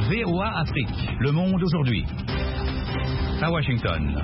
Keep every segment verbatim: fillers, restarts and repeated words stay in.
V O A Afrique, Le Monde aujourd'hui. À Washington.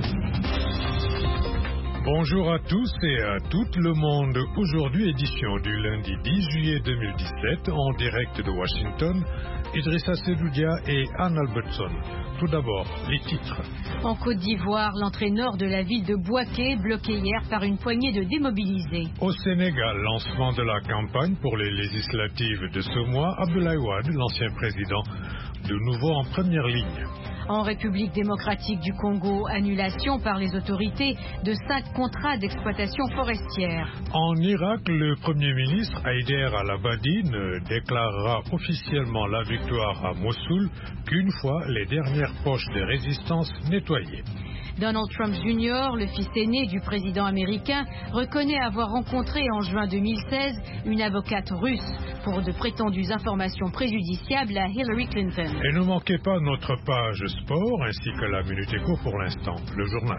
Bonjour à tous et à tout le monde. Aujourd'hui, édition du lundi dix juillet deux mille dix-sept, en direct de Washington, Idrissa Sedoudia et Anne Albertson. Tout d'abord, les titres. En Côte d'Ivoire, l'entrée nord de la ville de Bouaké, bloquée hier par une poignée de démobilisés. Au Sénégal, lancement de la campagne pour les législatives de ce mois, Abdoulaye Wade, l'ancien président, de nouveau en première ligne. En République démocratique du Congo, annulation par les autorités de cinq contrats d'exploitation forestière. En Irak, le Premier ministre Haïder al-Abadi ne déclarera officiellement la victoire à Mossoul qu'une fois les dernières poches de résistance nettoyées. Donald Trump junior, le fils aîné du président américain, reconnaît avoir rencontré en juin deux mille seize une avocate russe pour de prétendues informations préjudiciables à Hillary Clinton. Et ne manquez pas notre page sport ainsi que la Minute Éco pour l'instant, le journal.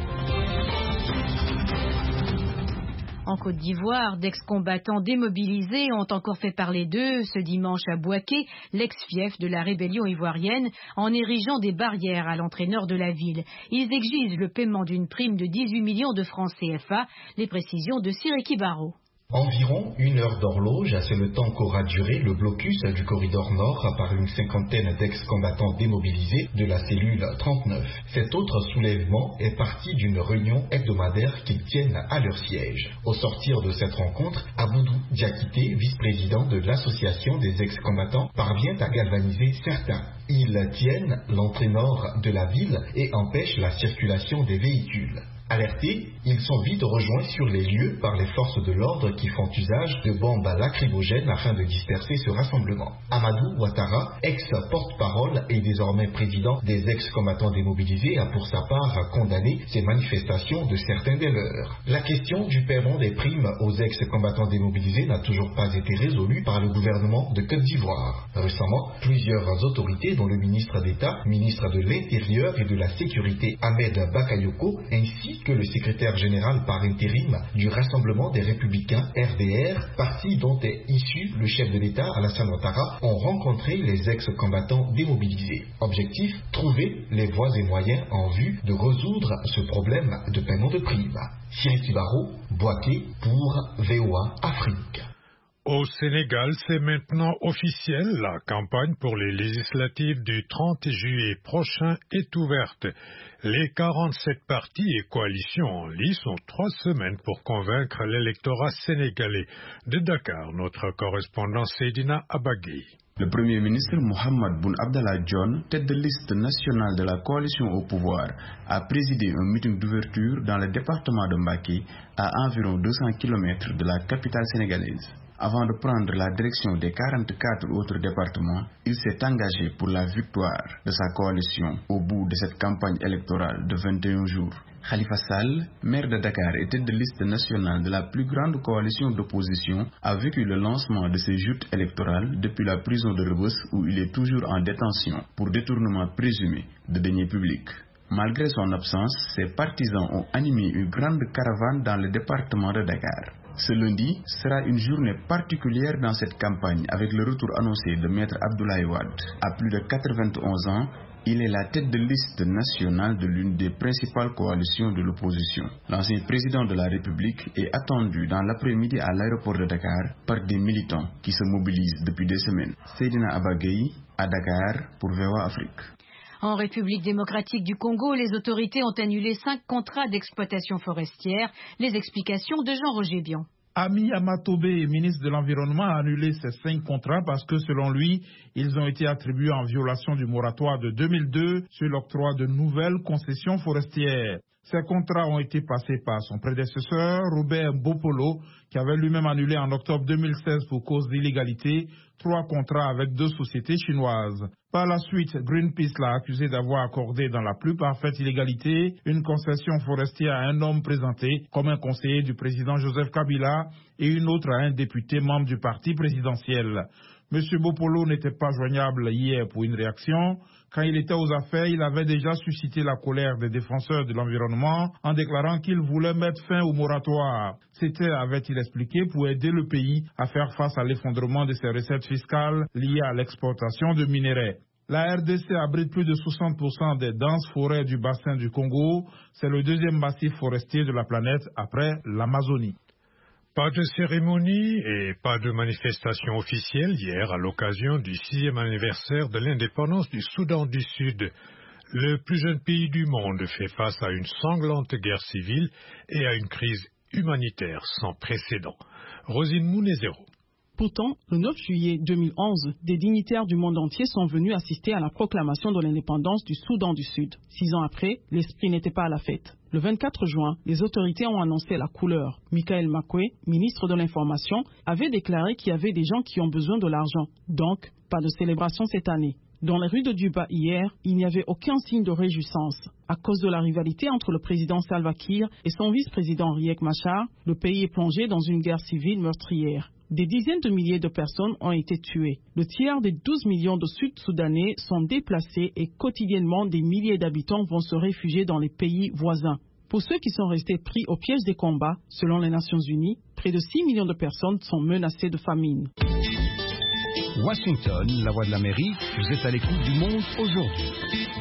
En Côte d'Ivoire, d'ex-combattants démobilisés ont encore fait parler d'eux ce dimanche à Bouaké, l'ex-fief de la rébellion ivoirienne, en érigeant des barrières à l'entrée nord de la ville. Ils exigent le paiement d'une prime de dix-huit millions de francs C F A. Les précisions de Siriki Baro. Environ une heure d'horloge, c'est le temps qu'aura duré le blocus du corridor nord par une cinquantaine d'ex-combattants démobilisés de la cellule trente-neuf. Cet autre soulèvement est parti d'une réunion hebdomadaire qu'ils tiennent à leur siège. Au sortir de cette rencontre, Aboudou Diakité, vice-président de l'association des ex-combattants, parvient à galvaniser certains. Ils tiennent l'entrée nord de la ville et empêchent la circulation des véhicules. Alertés, ils sont vite rejoints sur les lieux par les forces de l'ordre qui font usage de bombes lacrymogènes afin de disperser ce rassemblement. Amadou Ouattara, ex-porte-parole et désormais président des ex-combattants démobilisés, a pour sa part condamné ces manifestations de certains des leurs. La question du paiement des primes aux ex-combattants démobilisés n'a toujours pas été résolue par le gouvernement de Côte d'Ivoire. Récemment, plusieurs autorités, dont le ministre d'État, ministre de l'Intérieur et de la Sécurité Ahmed Bakayoko, ainsi que le secrétaire général par intérim du Rassemblement des Républicains R D R, parti dont est issu le chef de l'État Alassane Ouattara, ont rencontré les ex-combattants démobilisés. Objectif, trouver les voies et moyens en vue de résoudre ce problème de paiement de primes. Siriki Baro, Bouaké pour V O A Afrique. Au Sénégal, c'est maintenant officiel, la campagne pour les législatives du trente juillet prochain est ouverte. Les quarante-sept partis et coalitions en lice ont trois semaines pour convaincre l'électorat sénégalais. De Dakar, notre correspondant Seydina Abagui. Le Premier ministre Mohamed Boun Abdallah Dionne, tête de liste nationale de la coalition au pouvoir, a présidé un meeting d'ouverture dans le département de Mbacké, à environ deux cents kilomètres de la capitale sénégalaise. Avant de prendre la direction des quarante-quatre autres départements, il s'est engagé pour la victoire de sa coalition au bout de cette campagne électorale de vingt et un jours. Khalifa Sall, maire de Dakar et tête de liste nationale de la plus grande coalition d'opposition, a vécu le lancement de ses joutes électorales depuis la prison de Rebeuss où il est toujours en détention pour détournement présumé de deniers publics. Malgré son absence, ses partisans ont animé une grande caravane dans le département de Dakar. Ce lundi sera une journée particulière dans cette campagne avec le retour annoncé de Maître Abdoulaye Wade. À plus de quatre-vingt-onze ans, il est la tête de liste nationale de l'une des principales coalitions de l'opposition. L'ancien président de la République est attendu dans l'après-midi à l'aéroport de Dakar par des militants qui se mobilisent depuis des semaines. Seydina Abagui à Dakar pour V O A Afrique. En République démocratique du Congo, les autorités ont annulé cinq contrats d'exploitation forestière. Les explications de Jean-Roger Bion. Ami Amatobé, ministre de l'Environnement, a annulé ces cinq contrats parce que, selon lui, ils ont été attribués en violation du moratoire de deux mille deux sur l'octroi de nouvelles concessions forestières. Ces contrats ont été passés par son prédécesseur, Robert Bopolo, qui avait lui-même annulé en octobre deux mille seize pour cause d'illégalité trois contrats avec deux sociétés chinoises. Par la suite, Greenpeace l'a accusé d'avoir accordé dans la plus parfaite illégalité une concession forestière à un homme présenté comme un conseiller du président Joseph Kabila et une autre à un député membre du parti présidentiel. M. Bopolo n'était pas joignable hier pour une réaction. Quand il était aux affaires, il avait déjà suscité la colère des défenseurs de l'environnement en déclarant qu'il voulait mettre fin au moratoire. C'était, avait-il expliqué, pour aider le pays à faire face à l'effondrement de ses recettes fiscales liées à l'exportation de minerais. La R D C abrite plus de soixante pour cent des denses forêts du bassin du Congo. C'est le deuxième massif forestier de la planète après l'Amazonie. Pas de cérémonie et pas de manifestation officielle hier à l'occasion du sixième anniversaire de l'indépendance du Soudan du Sud. Le plus jeune pays du monde fait face à une sanglante guerre civile et à une crise humanitaire sans précédent. Rosine Mounezero. Pourtant, le neuf juillet deux mille onze, des dignitaires du monde entier sont venus assister à la proclamation de l'indépendance du Soudan du Sud. Six ans après, l'esprit n'était pas à la fête. Le vingt-quatre juin, les autorités ont annoncé la couleur. Michael Makwe, ministre de l'Information, avait déclaré qu'il y avait des gens qui ont besoin de l'argent. Donc, pas de célébration cette année. Dans les rues de Juba hier, il n'y avait aucun signe de réjouissance. À cause de la rivalité entre le président Salva Kiir et son vice-président Riek Machar, le pays est plongé dans une guerre civile meurtrière. Des dizaines de milliers de personnes ont été tuées. Le tiers des douze millions de Sud-Soudanais sont déplacés et quotidiennement des milliers d'habitants vont se réfugier dans les pays voisins. Pour ceux qui sont restés pris au piège des combats, selon les Nations Unies, près de six millions de personnes sont menacées de famine. Washington, la voix de l'Amérique, vous êtes à l'écoute du monde aujourd'hui.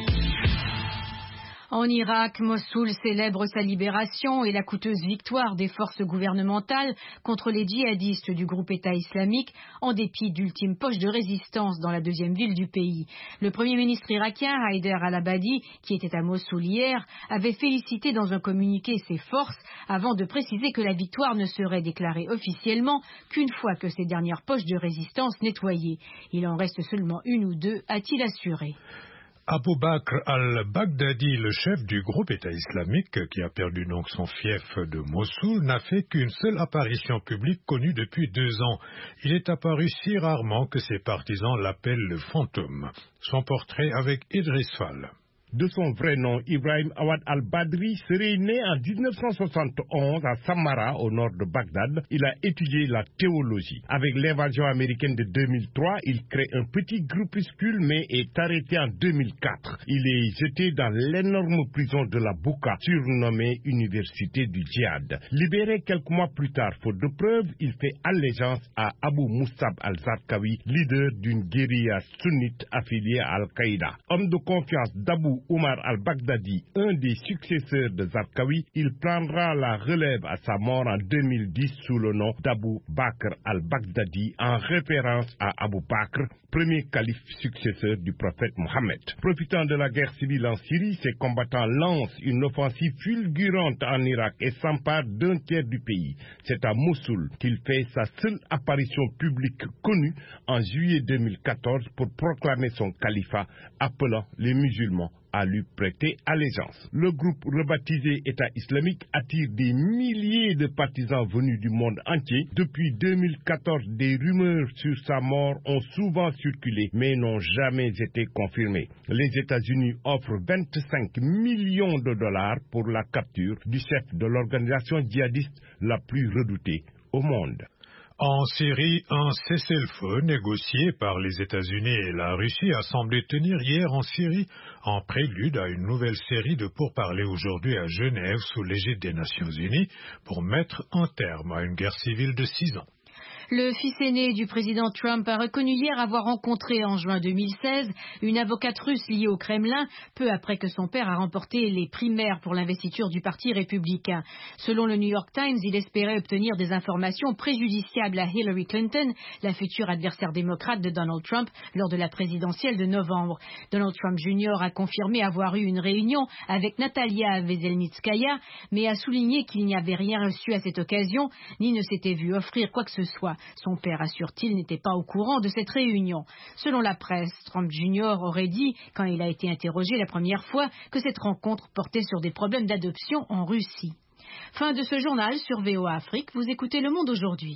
En Irak, Mossoul célèbre sa libération et la coûteuse victoire des forces gouvernementales contre les djihadistes du groupe État islamique, en dépit d'ultimes poches de résistance dans la deuxième ville du pays. Le premier ministre irakien, Haider al-Abadi, qui était à Mossoul hier, avait félicité dans un communiqué ses forces avant de préciser que la victoire ne serait déclarée officiellement qu'une fois que ces dernières poches de résistance nettoyées. Il en reste seulement une ou deux, a-t-il assuré. Abu Bakr al-Baghdadi, le chef du groupe État islamique, qui a perdu donc son fief de Mossoul, n'a fait qu'une seule apparition publique connue depuis deux ans. Il est apparu si rarement que ses partisans l'appellent le fantôme. Son portrait avec Idriss Fall. De son vrai nom, Ibrahim Awad al-Badri serait né en dix-neuf cent soixante et onze à Samarra, au nord de Bagdad. Il a étudié la théologie. Avec l'invasion américaine de deux mille trois, il crée un petit groupuscule mais est arrêté en deux mille quatre. Il est jeté dans l'énorme prison de la Bouka, surnommée Université du Djihad. Libéré quelques mois plus tard, faute de preuves, il fait allégeance à Abu Musab al-Zarqawi, leader d'une guérilla sunnite affiliée à Al-Qaïda. Homme de confiance d'Abu Omar al-Baghdadi, un des successeurs de Zarqawi, il prendra la relève à sa mort en deux mille dix sous le nom d'Abu Bakr al-Baghdadi, en référence à Abu Bakr, premier calife successeur du prophète Mohammed. Profitant de la guerre civile en Syrie, ses combattants lancent une offensive fulgurante en Irak et s'emparent d'un tiers du pays. C'est à Mossoul qu'il fait sa seule apparition publique connue en juillet deux mille quatorze pour proclamer son califat, appelant les musulmans à lui prêter allégeance. Le groupe rebaptisé État islamique attire des milliers de partisans venus du monde entier. Depuis deux mille quatorze, des rumeurs sur sa mort ont souvent circulé, mais n'ont jamais été confirmées. Les États-Unis offrent vingt-cinq millions de dollars pour la capture du chef de l'organisation djihadiste la plus redoutée au monde. En Syrie, un cessez-le-feu négocié par les États-Unis et la Russie a semblé tenir hier en Syrie, en prélude à une nouvelle série de pourparlers aujourd'hui à Genève sous l'égide des Nations Unies pour mettre un terme à une guerre civile de six ans. Le fils aîné du président Trump a reconnu hier avoir rencontré en juin deux mille seize une avocate russe liée au Kremlin, peu après que son père a remporté les primaires pour l'investiture du Parti républicain. Selon le New York Times, il espérait obtenir des informations préjudiciables à Hillary Clinton, la future adversaire démocrate de Donald Trump, lors de la présidentielle de novembre. Donald Trump junior a confirmé avoir eu une réunion avec Natalia Veselnitskaya, mais a souligné qu'il n'y avait rien reçu à cette occasion, ni ne s'était vu offrir quoi que ce soit. Son père, assure-t-il, n'était pas au courant de cette réunion. Selon la presse, Trump junior aurait dit, quand il a été interrogé la première fois, que cette rencontre portait sur des problèmes d'adoption en Russie. Fin de ce journal sur V O A Afrique. Vous écoutez Le Monde aujourd'hui.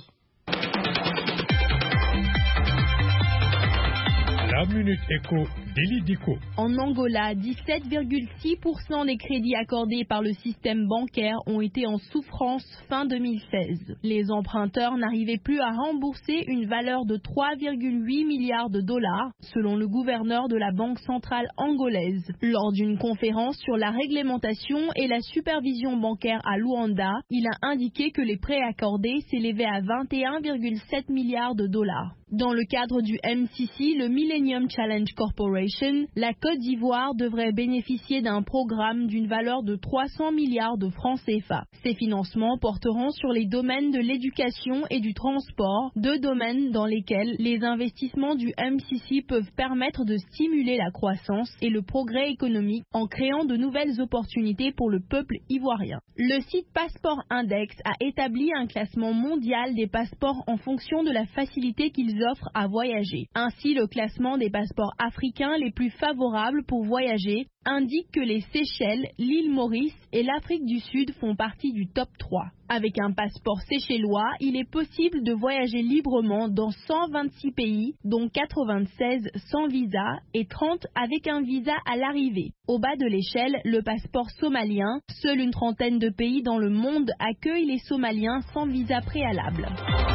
La Minute Éco, Déli Diko. En Angola, dix-sept virgule six pour cent des crédits accordés par le système bancaire ont été en souffrance fin deux mille seize. Les emprunteurs n'arrivaient plus à rembourser une valeur de trois virgule huit milliards de dollars, selon le gouverneur de la Banque centrale angolaise. Lors d'une conférence sur la réglementation et la supervision bancaire à Luanda, il a indiqué que les prêts accordés s'élevaient à vingt et un virgule sept milliards de dollars. Dans le cadre du M C C, le Millennium Challenge Corporation, Foundation, la Côte d'Ivoire devrait bénéficier d'un programme d'une valeur de trois cents milliards de francs C F A. Ces financements porteront sur les domaines de l'éducation et du transport, deux domaines dans lesquels les investissements du M C C peuvent permettre de stimuler la croissance et le progrès économique en créant de nouvelles opportunités pour le peuple ivoirien. Le site Passeport Index a établi un classement mondial des passeports en fonction de la facilité qu'ils offrent à voyager. Ainsi, le classement des passeports africains les plus favorables pour voyager indique que les Seychelles, l'île Maurice et l'Afrique du Sud font partie du top trois. Avec un passeport séchellois, il est possible de voyager librement dans cent vingt-six pays, dont quatre-vingt-seize sans visa et trente avec un visa à l'arrivée. Au bas de l'échelle, le passeport somalien. Seule une trentaine de pays dans le monde accueillent les Somaliens sans visa préalable.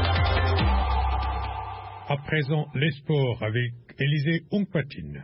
À présent, les sports avec Élisée Ongpatine.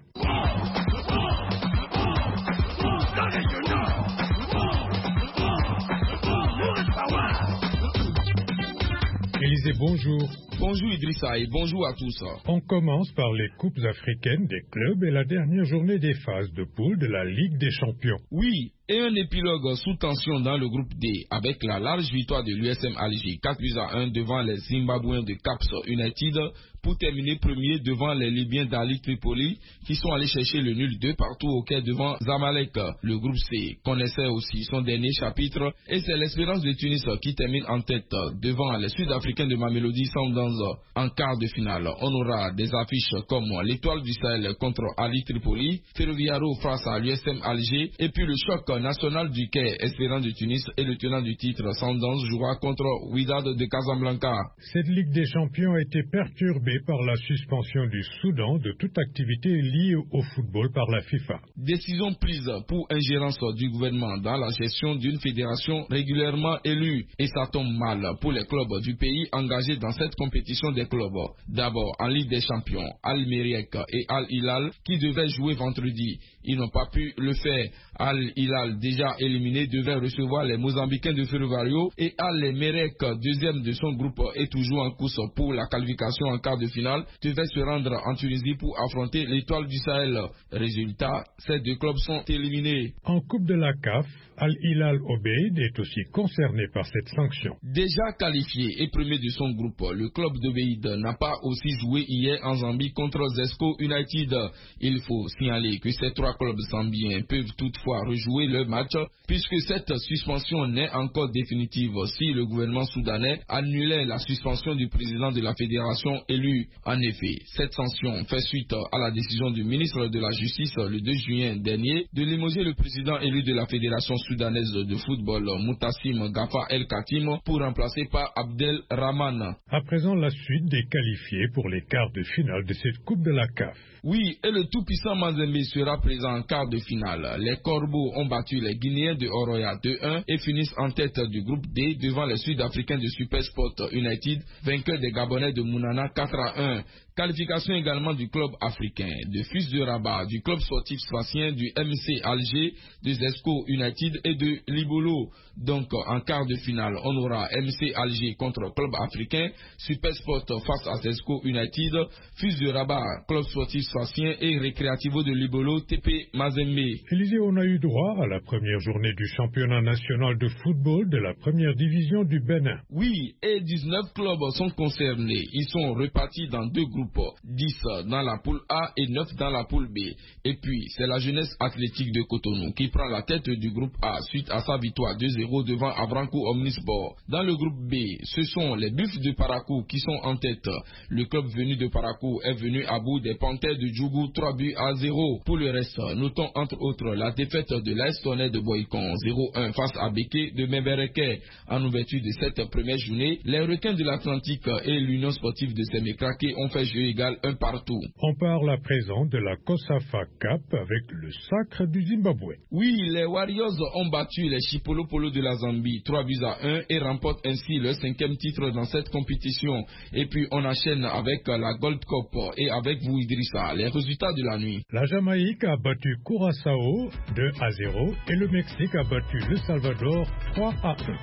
Élisée, bonjour. Bonjour Idrissa et bonjour à tous. On commence par les coupes africaines des clubs et la dernière journée des phases de poule de la Ligue des champions. Oui, et un épilogue sous tension dans le groupe D avec la large victoire de l'U S M Alger quatre buts à un devant les Zimbabwéens de Caps United pour terminer premier devant les Libyens d'Ali Tripoli qui sont allés chercher le nul deux partout au quai devant Zamalek. Le groupe C connaissait aussi son dernier chapitre et c'est l'Espérance de Tunis qui termine en tête devant les Sud-Africains de Mamelodi Sundowns en quart de finale. On aura des affiches comme l'Étoile du Sahel contre Ali Tripoli, Ferroviaro face à l'U S M Alger et puis le choc national du quai Espérance de Tunis et le tenant du titre Sundowns jouera contre Wydad de Casablanca. Cette Ligue des champions a été perturbée par la suspension du Soudan de toute activité liée au football par la FIFA. Décision prise pour ingérence du gouvernement dans la gestion d'une fédération régulièrement élue et ça tombe mal pour les clubs du pays engagés dans cette compétition des clubs. D'abord en Ligue des champions, Al-Meriek et Al-Hilal qui devaient jouer vendredi. Ils n'ont pas pu le faire. Al-Hilal, déjà éliminé, devait recevoir les Mozambicains de Ferrovario et Al-Merek, deuxième de son groupe et toujours en course pour la qualification en quart de finale, devait se rendre en Tunisie pour affronter l'Étoile du Sahel. Résultat, ces deux clubs sont éliminés. En Coupe de la C A F, Al-Hilal Obeid est aussi concerné par cette sanction. Déjà qualifié et premier de son groupe, le club d'Obeid n'a pas aussi joué hier en Zambie contre Zesco United. Il faut signaler que ces trois clubs zambiens peuvent toutefois rejouer leur match puisque cette suspension n'est encore définitive si le gouvernement soudanais annulait la suspension du président de la fédération élu. En effet, cette sanction fait suite à la décision du ministre de la Justice le deux juin dernier de limoger le président élu de la fédération soudanaise de football Mutassim Gafa El Katim pour remplacer par Abdel Rahman. À présent, la suite des qualifiés pour les quarts de finale de cette Coupe de la C A F. Oui, et le tout-puissant Mazembe sera présent en quart de finale. Les Corbeaux ont battu les Guinéens de Oroya deux un et finissent en tête du groupe D devant les Sud-Africains de Supersport United, vainqueurs des Gabonais de Mounana quatre à un. Qualification également du club africain, de Fus de Rabat, du club sportif spatien, du M C Alger, de Zesco United et de Libolo. Donc en quart de finale, on aura M C Alger contre club africain, Supersport face à Zesco United, Fus de Rabat, club sportif spatien et Recreativo de Libolo, T P Mazembe. Élisée, on a eu droit à la première journée du championnat national de football de la première division du Bénin. Oui, et dix-neuf clubs sont concernés. Ils sont repartis dans deux groupes. dix dans la poule A et neuf dans la poule B. Et puis, c'est la jeunesse athlétique de Cotonou qui prend la tête du groupe A suite à sa victoire deux zéro devant Avranco Omnisport. Dans le groupe B, ce sont les Buffs de Parakou qui sont en tête. Le club venu de Parakou est venu à bout des Panthères de Djougou trois buts à zéro. Pour le reste, notons entre autres la défaite de l'A S Tonnerre de Boycon zéro un face à Béké de Membereke. En ouverture de cette première journée, les Requins de l'Atlantique et l'Union sportive de Sémékraké ont fait jeu égal un partout. On parle à présent de la COSAFA Cup avec le sacre du Zimbabwe. Oui, les Warriors ont battu les Chipolopolo de la Zambie trois buts à un et remportent ainsi leur cinquième titre dans cette compétition. Et puis on enchaîne avec la Gold Cup et avec vous Idrissa, les résultats de la nuit. La Jamaïque a battu Curaçao deux à zéro et le Mexique a battu le Salvador trois à un.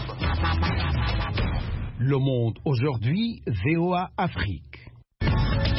Le Monde aujourd'hui, V O A Afrique.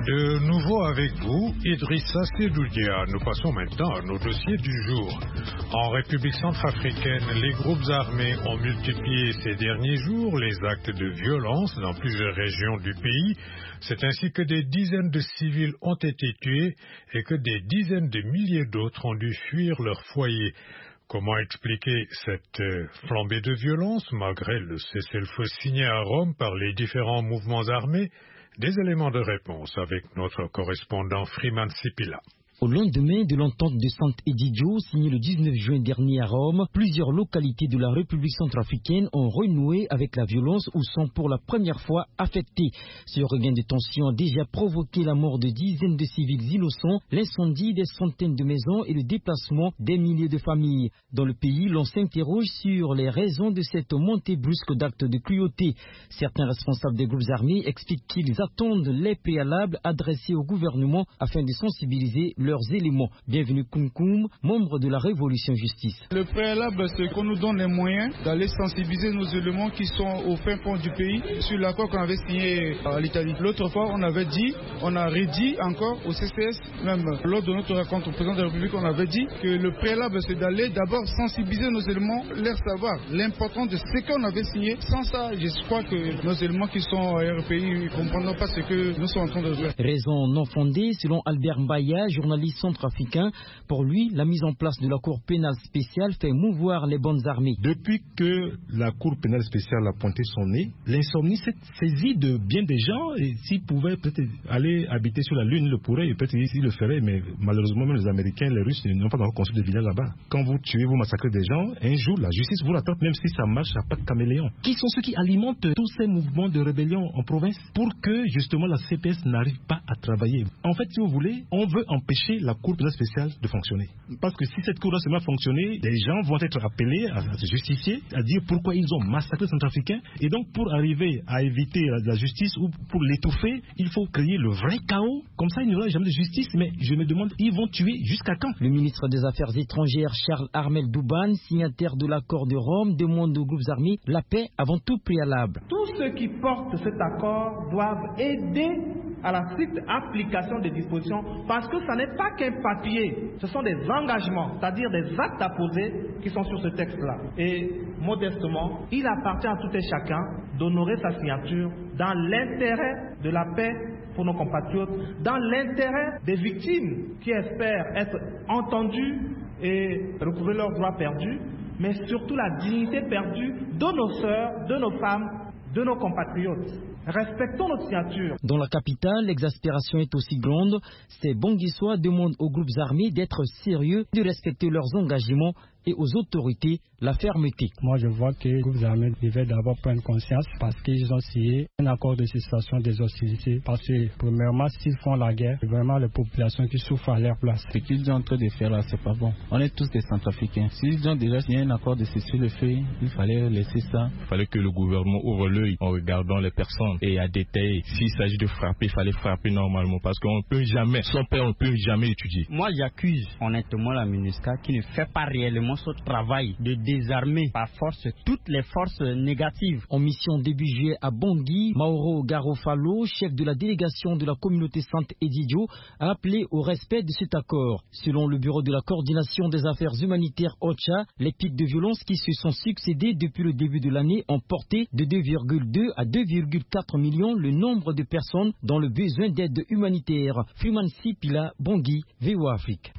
De nouveau avec vous, Idrissa Sedoudia. Nous passons maintenant à nos dossiers du jour. En République centrafricaine, les groupes armés ont multiplié ces derniers jours les actes de violence dans plusieurs régions du pays. C'est ainsi que des dizaines de civils ont été tués et que des dizaines de milliers d'autres ont dû fuir leur foyer. Comment expliquer cette flambée de violence malgré le cessez-le-feu signé à Rome par les différents mouvements armés? Des éléments de réponse avec notre correspondant Freeman Sipila. Au lendemain de l'entente de Sant'Egidio signée le dix-neuf juin dernier à Rome, plusieurs localités de la République centrafricaine ont renoué avec la violence ou sont pour la première fois affectées. Ce regain de tension a déjà provoqué la mort de dizaines de civils innocents, l'incendie des centaines de maisons et le déplacement des milliers de familles. Dans le pays, l'on s'interroge sur les raisons de cette montée brusque d'actes de cruauté. Certains responsables des groupes armés expliquent qu'ils attendent les préalables adressés au gouvernement afin de sensibiliser leurs éléments. Bienvenue Koum, membre de la Révolution Justice. Le préalable, c'est qu'on nous donne les moyens d'aller sensibiliser nos éléments qui sont au fin fond du pays sur l'accord qu'on avait signé à l'Italie. L'autre fois, on avait dit, on a redit encore au C C S, même lors de notre rencontre au président de la République, on avait dit que le préalable, c'est d'aller d'abord sensibiliser nos éléments, leur savoir l'importance de ce qu'on avait signé. Sans ça, je crois que nos éléments qui sont à R P I ne comprendront pas ce que nous sommes en train de faire. Raison non fondée, selon Albert Mbaya, journaliste centrafricain. Pour lui, la mise en place de la Cour pénale spéciale fait mouvoir les bonnes armées. Depuis que la Cour pénale spéciale a pointé son nez, l'insomnie s'est saisie de bien des gens et s'ils pouvaient peut-être aller habiter sur la Lune, ils le pourraient, et peut-être ils le feraient, mais malheureusement même les Américains, les Russes n'ont pas encore construit de villages là-bas. Quand vous tuez, vous massacrez des gens, un jour la justice vous rattrape même si ça marche à pas de caméléon. Qui sont ceux qui alimentent tous ces mouvements de rébellion en province pour que justement la C P S n'arrive pas à travailler? En fait, si vous voulez, on veut empêcher la Cour pénale spéciale de fonctionner. Parce que si cette Cour-là se met à fonctionner, les gens vont être appelés à se justifier, à dire pourquoi ils ont massacré les Centrafricains. Et donc, pour arriver à éviter la, la justice ou pour l'étouffer, il faut créer le vrai chaos. Comme ça, il n'y aura jamais de justice. Mais je me demande, ils vont tuer jusqu'à quand? Le ministre des Affaires étrangères, Charles Armel Douban, signataire de l'accord de Rome, demande aux groupes armés la paix avant tout préalable. Tous ceux qui portent cet accord doivent aider à la stricte application des dispositions, parce que ça n'est pas qu'un papier, ce sont des engagements, c'est-à-dire des actes à poser qui sont sur ce texte-là. Et modestement, il appartient à tout et chacun d'honorer sa signature dans l'intérêt de la paix pour nos compatriotes, dans l'intérêt des victimes qui espèrent être entendues et recouvrer leurs droits perdus, mais surtout la dignité perdue de nos sœurs, de nos femmes, de nos compatriotes. Respectons notre signature. Dans la capitale, l'exaspération est aussi grande. Ces Bonguissois demandent aux groupes armés d'être sérieux, de respecter leurs engagements et aux autorités la fermeté. Moi, je vois que les groupes armés devaient d'abord prendre conscience parce qu'ils ont signé un accord de cessation des hostilités. Parce que, premièrement, s'ils font la guerre, c'est vraiment les populations qui souffrent à leur place. Ce qu'ils sont en train de faire là, c'est pas bon. On est tous des Centrafricains. S'ils ont déjà signé un accord de cessez-le-feu, il fallait laisser ça. Il fallait que le gouvernement ouvre l'œil en regardant les personnes et à détailler. S'il s'agit de frapper, il fallait frapper normalement parce qu'on ne peut jamais, son père, on ne peut jamais étudier. Moi, j'accuse honnêtement la MINUSCA qui ne fait pas réellement son travail de désarmer par force toutes les forces négatives. En mission début juillet à Bangui, Mauro Garofalo, chef de la délégation de la communauté Sant'Egidio, a appelé au respect de cet accord. Selon le bureau de la coordination des affaires humanitaires OCHA, les pics de violence qui se sont succédés depuis le début de l'année ont porté de deux virgule deux à deux virgule quatre millions le nombre de personnes dans le besoin d'aide humanitaire. Freeman Sipila, Bangui, V O A Afrique.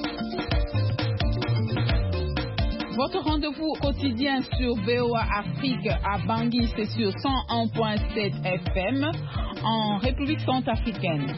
Votre rendez-vous quotidien sur V O A Afrique à Bangui, c'est sur cent un virgule sept F M en République centrafricaine.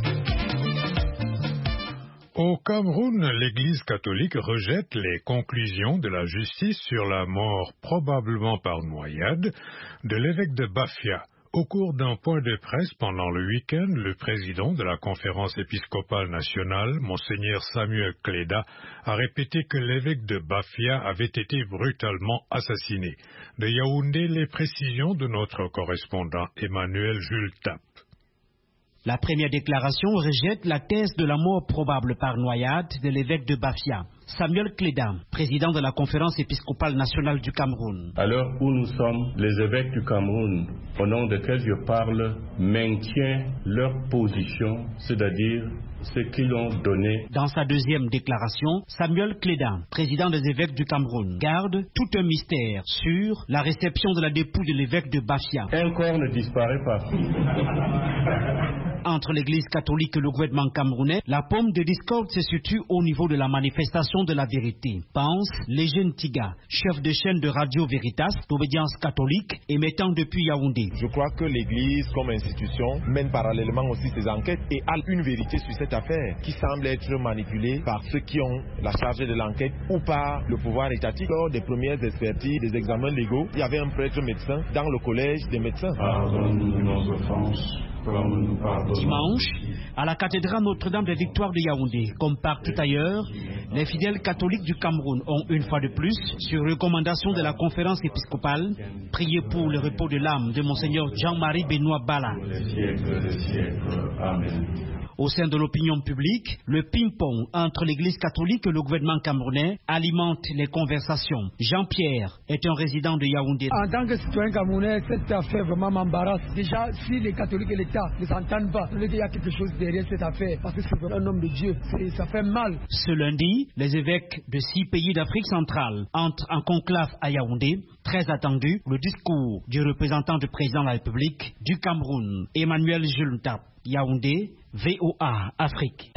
Au Cameroun, l'Église catholique rejette les conclusions de la justice sur la mort, probablement par noyade, de l'évêque de Bafia. Au cours d'un point de presse pendant le week-end, le président de la conférence épiscopale nationale, Monseigneur Samuel Cléda, a répété que l'évêque de Bafia avait été brutalement assassiné. De Yaoundé, les précisions de notre correspondant Emmanuel Jules Tap. La première déclaration rejette la thèse de la mort probable par noyade de l'évêque de Bafia, Samuel Clédam, président de la conférence épiscopale nationale du Cameroun. À l'heure où nous sommes, les évêques du Cameroun, au nom desquels je parle, maintiennent leur position, c'est-à-dire ce qu'ils ont donné. Dans sa deuxième déclaration, Samuel Clédam, président des évêques du Cameroun, garde tout un mystère sur la réception de la dépouille de l'évêque de Bafia. Un corps ne disparaît pas. Entre l'église catholique et le gouvernement camerounais, la pomme de discorde se situe au niveau de la manifestation de la vérité. Pense Léjeune Tiga, chef de chaîne de Radio Veritas, d'obédience catholique, émettant depuis Yaoundé. Je crois que l'église, comme institution, mène parallèlement aussi ses enquêtes et a une vérité sur cette affaire qui semble être manipulée par ceux qui ont la charge de l'enquête ou par le pouvoir étatique. Lors des premières expertises, des examens légaux, il y avait un prêtre médecin dans le collège des médecins. Pardonne-nous nos offenses. Dimanche, à la cathédrale Notre-Dame des Victoires de Yaoundé, comme partout ailleurs, les fidèles catholiques du Cameroun ont une fois de plus, sur recommandation de la conférence épiscopale, prié pour le repos de l'âme de Monseigneur Jean-Marie Benoît Bala. Amen. Au sein de l'opinion publique, le ping-pong entre l'église catholique et le gouvernement camerounais alimente les conversations. Jean-Pierre est un résident de Yaoundé. En tant que citoyen camerounais, cette affaire vraiment m'embarrasse. Déjà, si les catholiques et l'État ne s'entendent pas, il y a quelque chose derrière cette affaire, parce que c'est un homme de Dieu. Ça fait mal. Ce lundi, les évêques de six pays d'Afrique centrale entrent en conclave à Yaoundé. Très attendu, le discours du représentant du président de la République du Cameroun, Emmanuel Jules Ntap. Yaoundé, V O A Afrique.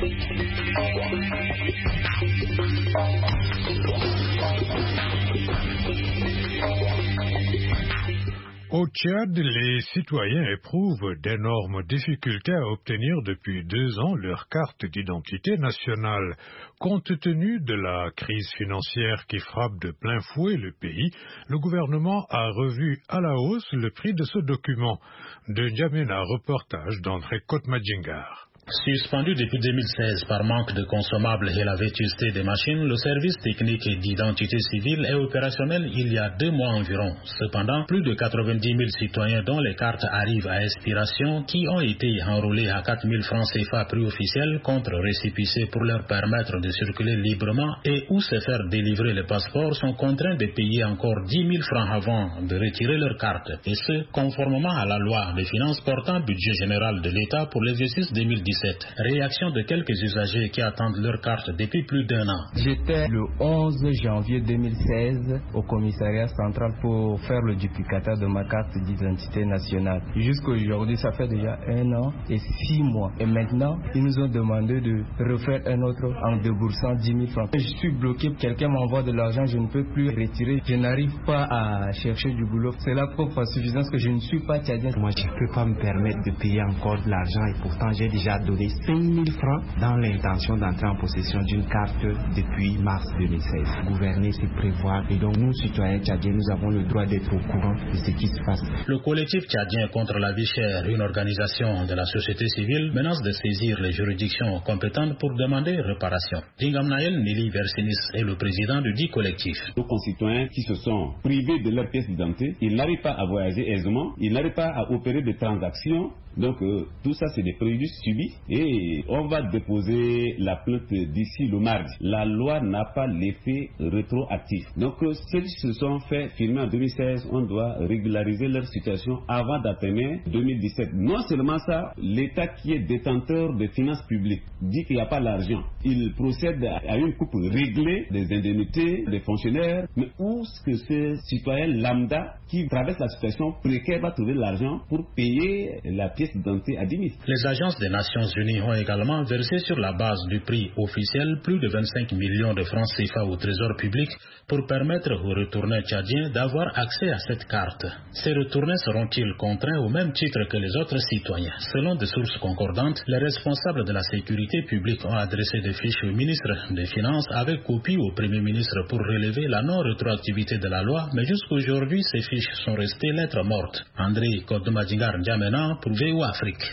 Au Tchad, les citoyens éprouvent d'énormes difficultés à obtenir depuis deux ans leur carte d'identité nationale. Compte tenu de la crise financière qui frappe de plein fouet le pays, le gouvernement a revu à la hausse le prix de ce document. De N'Djamena, reportage d'André Kotmadjingar. Suspendu depuis deux mille seize par manque de consommables et la vétusté des machines, le service technique et d'identité civile est opérationnel il y a deux mois environ. Cependant, plus de quatre-vingt-dix mille citoyens dont les cartes arrivent à expiration, qui ont été enrôlés à quatre mille francs C F A prix officiel contre récépissé pour leur permettre de circuler librement et ou se faire délivrer le passeport, sont contraints de payer encore dix mille francs avant de retirer leur carte. Et ce, conformément à la loi des finances portant budget général de l'État pour l'exercice deux mille dix-sept. Réaction de quelques usagers qui attendent leur carte depuis plus d'un an. J'étais le onze janvier deux mille seize au commissariat central pour faire le duplicata de ma carte d'identité nationale. Jusqu'à aujourd'hui, ça fait déjà un an et six mois. Et maintenant, ils nous ont demandé de refaire un autre en déboursant dix mille francs. Je suis bloqué, quelqu'un m'envoie de l'argent, je ne peux plus retirer. Je n'arrive pas à chercher du boulot. C'est la propre suffisance que je ne suis pas tchadien. Moi, je ne peux pas me permettre de payer encore de l'argent et pourtant j'ai déjà donné cinq mille francs dans l'intention d'entrer en possession d'une carte depuis mars deux mille seize. Gouverner, c'est prévoir. Et donc, nous, citoyens tchadiens, nous avons le droit d'être au courant de ce qui se passe. Le collectif tchadien contre la vie chère, une organisation de la société civile, menace de saisir les juridictions compétentes pour demander réparation. Dingamnaël Nelly Versinis est le président du dit collectif. Nos concitoyens qui se sont privés de leur pièce d'identité, ils n'arrivent pas à voyager aisément, ils n'arrivent pas à opérer des transactions. Donc euh, tout ça c'est des préjudices subis et on va déposer la plainte d'ici le mardi. La loi n'a pas l'effet rétroactif. Donc euh, ceux qui se sont fait filmer en deux mille seize, on doit régulariser leur situation avant d'atteindre deux mille dix-sept. Non seulement ça, l'État qui est détenteur des finances publiques dit qu'il n'y a pas l'argent. Il procède à une coupe réglée des indemnités des fonctionnaires, mais où est-ce que ces citoyens lambda qui traversent la situation précaire va trouver l'argent pour payer la pièce d'identité à dix mille. Les agences des Nations Unies ont également versé sur la base du prix officiel plus de vingt-cinq millions de francs C F A au trésor public pour permettre aux retournés tchadiens d'avoir accès à cette carte. Ces retournés seront-ils contraints au même titre que les autres citoyens? Selon des sources concordantes, les responsables de la sécurité publique ont adressé des fiches au ministre des Finances avec copie au Premier ministre pour relever la non-rétroactivité de la loi, mais jusqu'aujourd'hui, ces fiches sont restées lettres mortes. André Kotmadjingar N'Djamena pour V O A Afrique.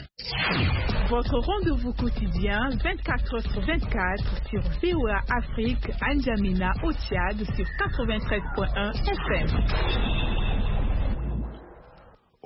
Votre rendez-vous quotidien vingt-quatre heures sur vingt-quatre sur V O A Afrique à N'Djamena au Tchad sur quatre-vingt-treize point un F M.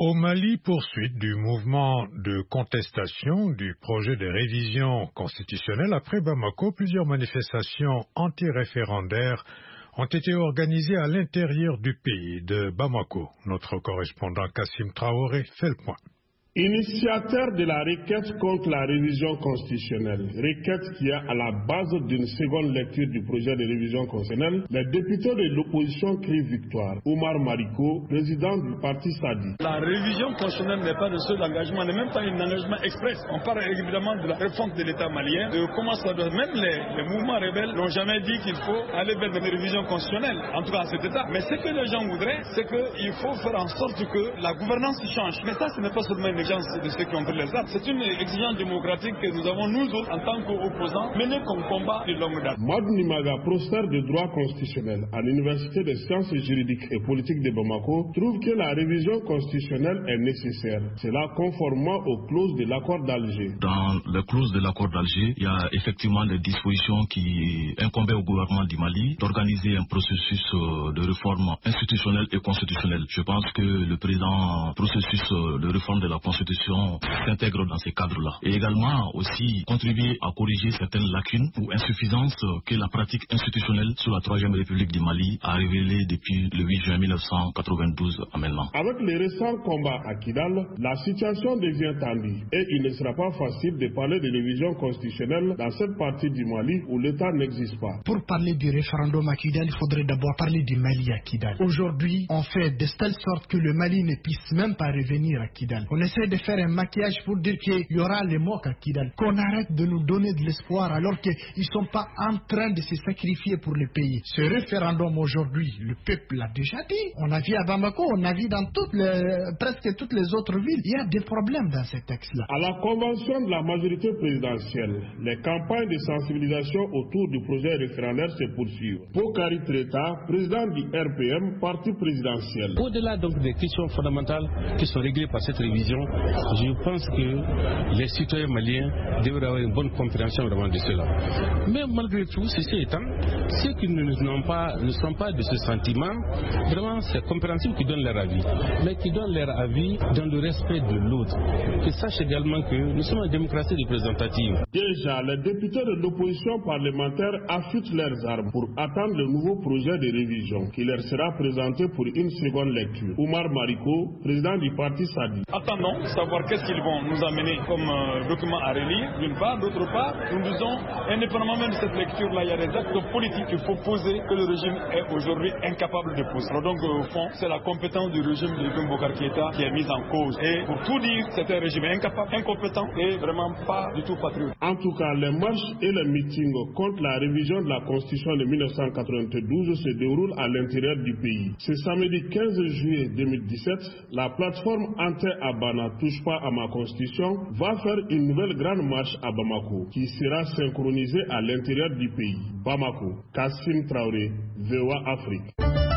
Au Mali, poursuite du mouvement de contestation du projet de révision constitutionnelle. Après Bamako, plusieurs manifestations anti-référendaires ont été organisées à l'intérieur du pays de Bamako. Notre correspondant Kassim Traoré fait le point. Initiateur de la requête contre la révision constitutionnelle, requête qui est à la base d'une seconde lecture du projet de révision constitutionnelle, les députés de l'opposition crient victoire. Oumar Mariko, président du parti Sadi. La révision constitutionnelle n'est pas le seul engagement, n'est même pas un engagement express. On parle évidemment de la réforme de l'État malien, de comment ça doit. Même les, les mouvements rebelles n'ont jamais dit qu'il faut aller vers une révision constitutionnelle, en tout cas à cet État. Mais ce que les gens voudraient, c'est qu'il faut faire en sorte que la gouvernance change. Mais ça, ce n'est pas seulement une de ceux qui ont pris les armes. C'est une exigence démocratique que nous avons, nous autres, en tant qu'opposants, menés comme combat de longue date. Mad Nimaga, professeur de droit constitutionnel à l'Université des sciences juridiques et politiques de Bamako, trouve que la révision constitutionnelle est nécessaire. Cela conformément aux clauses de l'accord d'Alger. Dans les clauses de l'accord d'Alger, il y a effectivement des dispositions qui incombaient au gouvernement du Mali d'organiser un processus de réforme institutionnelle et constitutionnelle. Je pense que le présent processus de réforme de la Constitution s'intègre dans ces cadres-là. Et également aussi contribuer à corriger certaines lacunes ou insuffisances que la pratique institutionnelle sous la troisième République du Mali a révélées depuis le huit juin mille neuf cent quatre-vingt-douze à maintenant. Avec les récents combats à Kidal, la situation devient tendue et il ne sera pas facile de parler de révision constitutionnelle dans cette partie du Mali où l'État n'existe pas. Pour parler du référendum à Kidal, il faudrait d'abord parler du Mali à Kidal. Aujourd'hui, on fait de telle sorte que le Mali ne puisse même pas revenir à Kidal. On essaie de faire un maquillage pour dire qu'il y aura les mots à Kidal. Qu'on arrête de nous donner de l'espoir alors qu'ils ne sont pas en train de se sacrifier pour le pays. Ce référendum aujourd'hui, le peuple l'a déjà dit. On a vu à Bamako, on a vu dans toutes les, presque toutes les autres villes. Il y a des problèmes dans ces textes-là. À la convention de la majorité présidentielle, les campagnes de sensibilisation autour du projet référendaire se poursuivent. Bokari Treta, président du R P M, parti présidentiel. Au-delà donc des questions fondamentales qui sont réglées par cette révision, je pense que les citoyens maliens devraient avoir une bonne compréhension vraiment de cela. Mais malgré tout, ceci étant, ceux qui ne, pas, ne sont pas de ce sentiment, vraiment c'est compréhensible qu'ils donnent leur avis, mais qu'ils donnent leur avis dans le respect de l'autre. Qu'ils sachent également que nous sommes en démocratie représentative. Déjà, les députés de l'opposition parlementaire affûtent leurs armes pour attendre le nouveau projet de révision qui leur sera présenté pour une seconde lecture. Oumar Mariko, président du parti Sadi. Attendons savoir qu'est-ce qu'ils vont nous amener comme euh, document à relire, d'une part. D'autre part, nous disons, indépendamment même de cette lecture-là, il y a des actes politiques qu'il faut poser que le régime est aujourd'hui incapable de poser. Alors donc, euh, au fond, c'est la compétence du régime de Ibrahim Boubacar Keïta qui est mise en cause. Et pour tout dire, c'est un régime incapable, incompétent et vraiment pas du tout patriote. En tout cas, les marches et les meetings contre la révision de la Constitution de mille neuf cent quatre-vingt-douze se déroulent à l'intérieur du pays. Ce samedi quinze juillet deux mille dix-sept, la plateforme Ante-Abana Touche pas à ma Constitution va faire une nouvelle grande marche à Bamako qui sera synchronisée à l'intérieur du pays. Bamako, Kassim Traoré, V O A Afrique.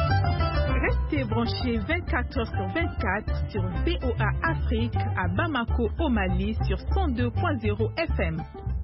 Restez branchés vingt-quatre heures sur vingt-quatre sur V O A Afrique à Bamako au Mali sur cent deux point zéro F M.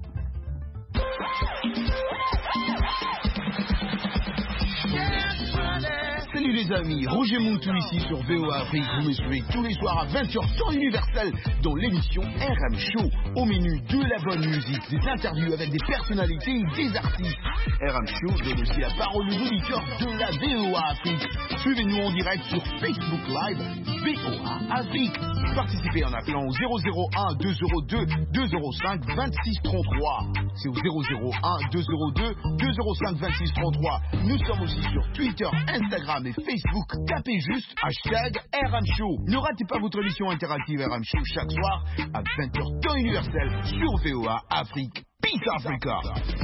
Salut les amis, Roger Moutou ici sur V O A Afrique. Vous me suivez tous les soirs à vingt heures temps universel dans l'émission R M Show. Au menu de la bonne musique, des interviews avec des personnalités et des artistes. R M Show donne aussi la parole aux auditeurs de la V O A Afrique. Suivez-nous en direct sur Facebook Live V O A Afrique. Participez en appelant au zéro zéro un deux zéro deux deux zéro cinq vingt-six trente-trois. C'est au zéro zéro un deux zéro deux deux zéro cinq vingt-six trente-trois. Nous sommes aussi sur Twitter, Instagram et Facebook. Tapez juste hashtag R M Show. Ne ratez pas votre émission interactive R M Show chaque soir à vingt heures temps universel sur V O A Afrique. Peace Africa.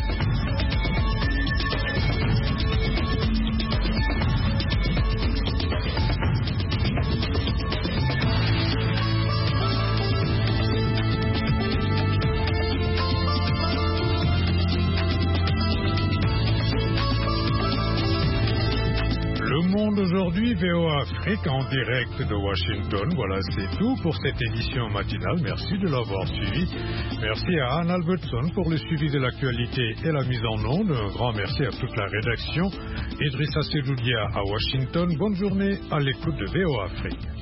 Le monde aujourd'hui, V O A Afrique en direct de Washington. Voilà, c'est tout pour cette édition matinale. Merci de l'avoir suivi. Merci à Anne Albertson pour le suivi de l'actualité et la mise en onde. Un grand merci à toute la rédaction. Idrissa Sedoudia à Washington. Bonne journée à l'écoute de V O A Afrique.